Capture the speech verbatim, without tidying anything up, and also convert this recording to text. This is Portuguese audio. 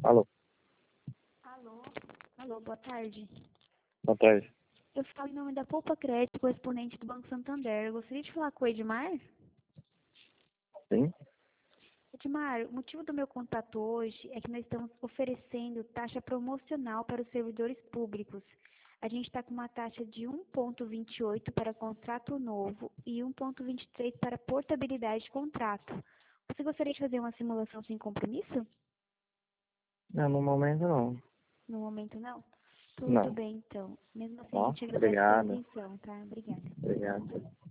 Alô, Alô? Alô, boa tarde. boa tarde. Eu falo em nome da Poupa Crédito, correspondente do Banco Santander. Eu gostaria de falar com o Edmar. Sim? Edmar, o motivo do meu contato hoje é que nós estamos oferecendo taxa promocional para os servidores públicos. A gente está com uma taxa de um vírgula vinte e oito para contrato novo e um vírgula vinte e três para portabilidade de contrato. Você gostaria de fazer uma simulação sem compromisso? Não, no momento não. No momento, não? Tudo Não. bem, então. Mesmo assim, a Ó, gente agradece pela obrigado. atenção, tá? Obrigada. Obrigado.